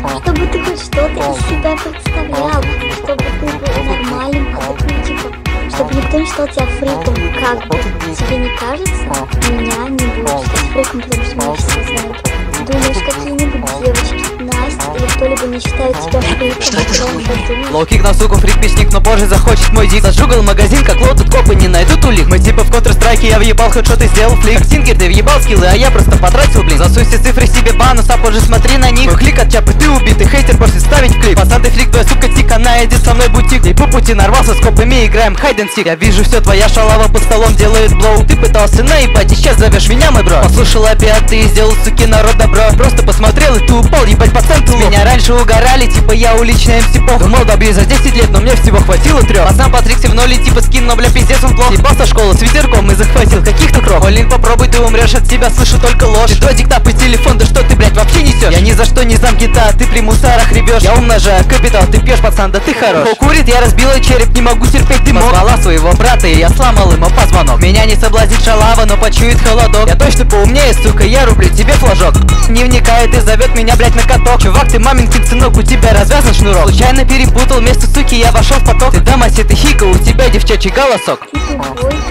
Чтобы ты хоть что-то из себя представлял, чтобы ты был нормальным, типа, чтобы никто не считал тебя фриком, как бы. Тебе не кажется? Меня не будут считать фриком, потому что меня все знают. Думаешь, какие-нибудь девочки, Настя или кто-либо не считают тебя фриком? Лоу-кик на суку, фрик песник, но позже захочет мой дик. Зажугал магазин, как лот, тут копы не найдут улик. Мы типа в Counter-Strike, я въебал хэдшот и сделал флик. Стингер, ты въебал скиллы, а я просто потратил, блин. Засуй все цифры себе банус, а позже смотри на них. Мой клик от чапы, ты убитый хейтер, после ставить в клип. Пацан, ты фрик, твоя сука тик, она идет со мной бутик. И по пути нарвался с копами, играем хайд энд сик. Я вижу все, твоя шалава под столом делает блоу. Ты пытался наебать, и сейчас зовешь меня, мой бро. Послушал опять, ты сделал, суки, народ добро. Просто посмотрел, и ты упал, ебать, пацан, ты лох. Меня раньше угорали, типа я уличный МС пох. Думал, добью за 10 лет, но мне всего хватило 3. Пацан по триксе в ноле, типа скин, но бля пиздец он плох. Ебал со школы с ветерком и захватил каких-то кров. Олин, попробуй, ты умрешь, от тебя слышу только ложь. Ты додик тап и телефон, да что ты, блядь, вообще несешь? Я ни за что не зам гита, ты при мусорах ребешь. Я умножаю капитал, ты пьешь, пацан, да ты хорош. Хо курит, я разбил ее череп, не могу терпеть дымок. Позвала своего брата, и я сломал ему позвонок. Меня не соблазнит шалава, но почует холодок. Я точно поумнее, сука, я рублю тебе флажок. Не вникает и зовет меня, блядь, на каток. Чувак, ты маменькин сынок, у тебя развязан шнурок. Случайно перепутал, вместо суки я вошел в поток. Ты дама, ты хика, у тебя девчачий голосок. Ты тупой.